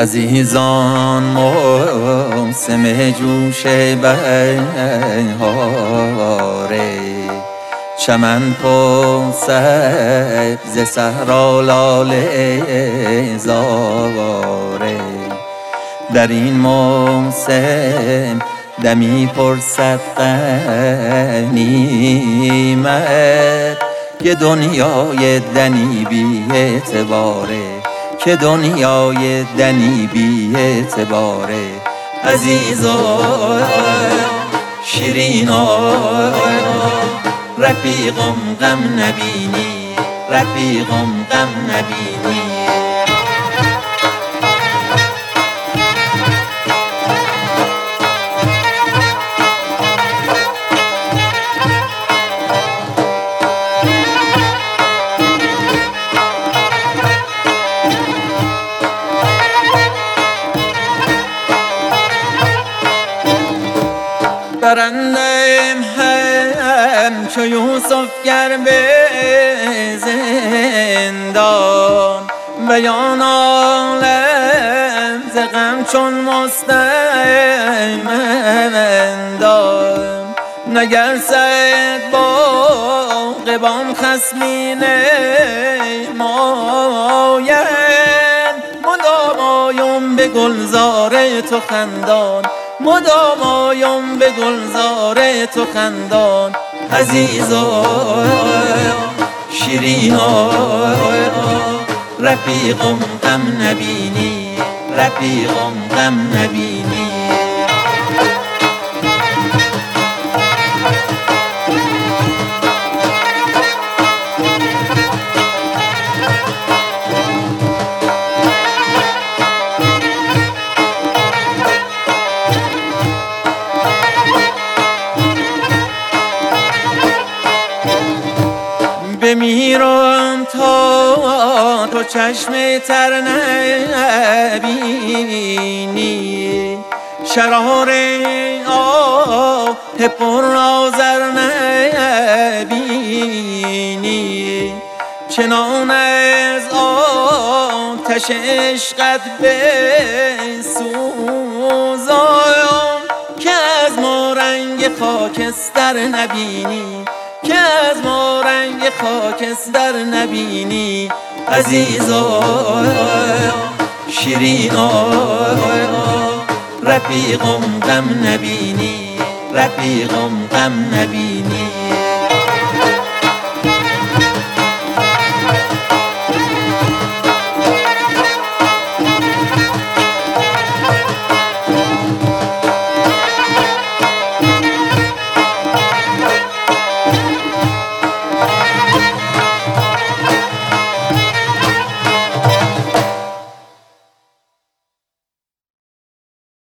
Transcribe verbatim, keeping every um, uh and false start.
عزیزان موسم جوش بهاره، چمن پر سبز صحرا لاله زاره. در این موسم دمی پرسد غنیمت که دنیای دنی بی اعتباره، که دنیای دنی بی اعتباره. عزیزان شیرینان رفیقم غم نبینی، رفیقم غم نبینی. برندم همچو یوسف گر به زندان، بیان عالم ز غم چون مستمندان. نگرسد باغبان خصمی نماید، مدام آیم به گلزار تو خندان، مدام آیم به گلزار تو خندان. عزیزان شیرینان رفیقم غم نبینی، رفیقم غم نبینی. بمیرم تا تو چشم تر نبینی، شرار آه پر آذر نبینی. چنان از آتش عشقت بسوزایم که از ما رنگ خاکستر نبینی، که از ما رنگ خاکستر نبینی. عزیزان شیرینان رفیقم غم نبینی، رفیقم غم نبینی.